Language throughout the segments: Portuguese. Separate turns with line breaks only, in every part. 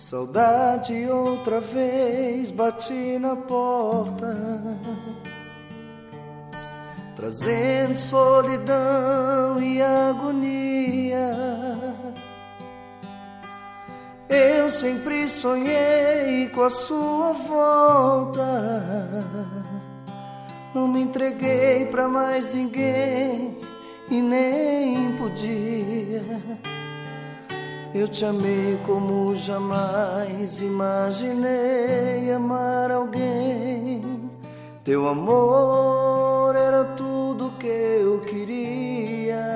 Saudade outra vez bati na porta, trazendo solidão e agonia. Eu sempre sonhei com a sua volta, não me entreguei pra mais ninguém e nem podia. Eu te amei como jamais imaginei amar alguém. Teu amor era tudo que eu queria.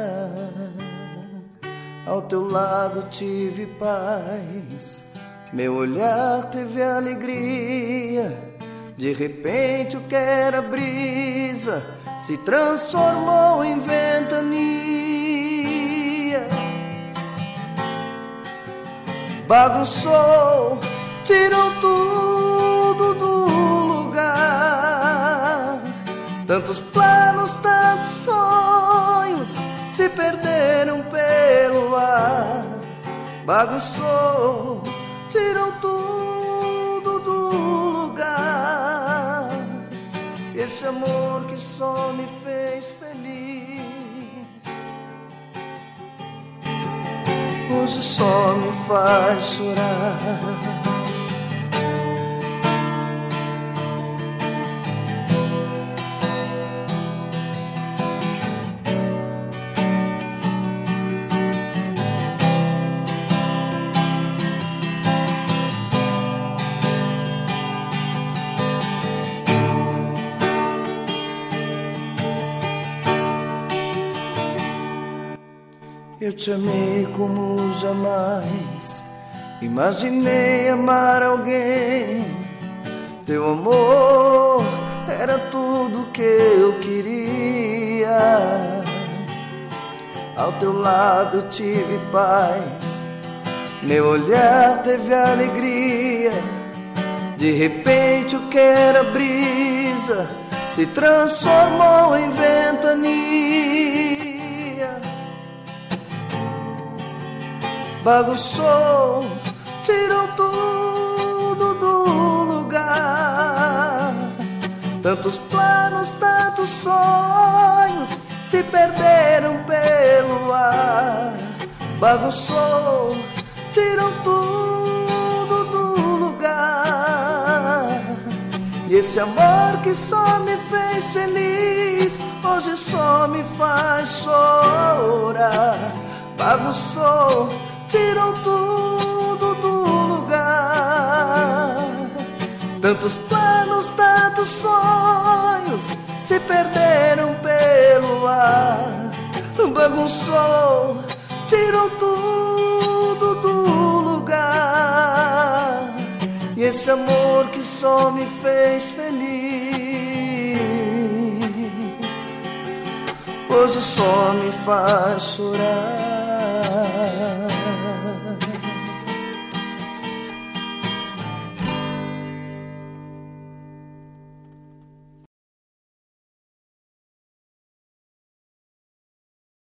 Ao teu lado tive paz, meu olhar teve alegria. De repente o que era brisa se transformou em ventania. Bagunçou, tirou tudo do lugar. Tantos planos, tantos sonhos se perderam pelo ar. Bagunçou, tirou tudo do lugar. Esse amor que só me fez feliz hoje só me faz chorar. Eu te amei como jamais imaginei amar alguém. Teu amor era tudo que eu queria. Ao teu lado tive paz, meu olhar teve alegria. De repente o que era brisa se transformou em ventania. Bagunçou, tirou tudo do lugar. Tantos planos, tantos sonhos se perderam pelo ar. Bagunçou, tirou tudo do lugar. E esse amor que só me fez feliz hoje só me faz chorar. Bagunçou, tirou tudo do lugar. Tantos planos, tantos sonhos se perderam pelo ar. Bagunçou, tirou tudo do lugar. E esse amor que só me fez feliz hoje só me faz chorar.